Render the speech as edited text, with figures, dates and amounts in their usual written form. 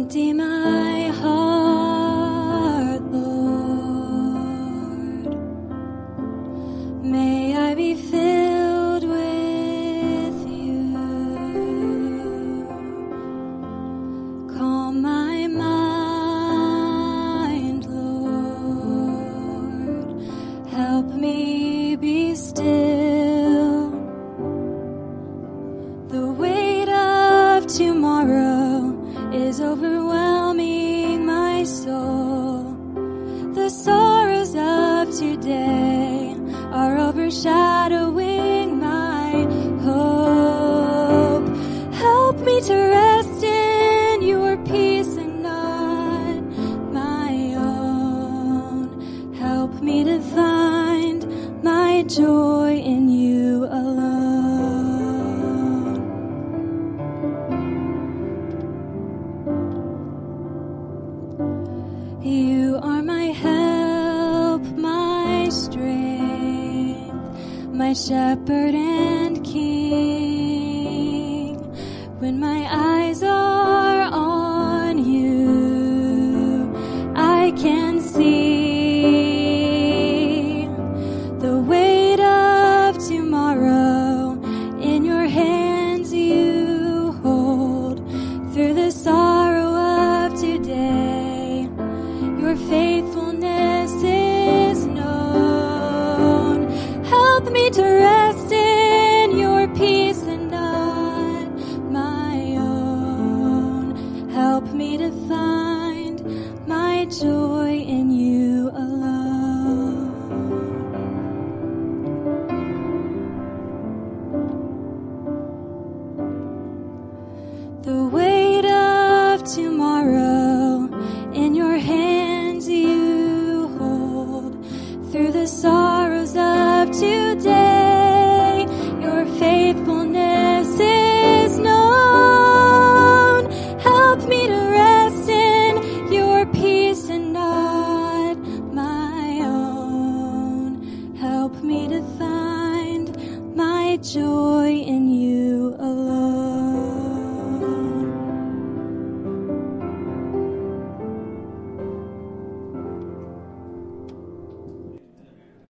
Empty my heart, Lord. May I be filled with you. Calm my mind, Lord. Help me be still. The weight of tomorrow is overwhelming my soul. The sorrows of today are overshadowing my hope. Help me to rest in your peace and not my own. Help me to find my joy in you alone. You are my help, my strength, my shepherd and king. When my eyes are on you, I can see the weight of tomorrow. In your hands you hold. Through the sorrow of today, your faithfulness is known. Help me to rest in your peace and not my own. Help me to find my joy in you alone. The weight of tomorrow in your hands you hold. Through the sorrows of today, your faithfulness is known. Help me to rest in your peace and not my own. Help me to find my joy in you alone.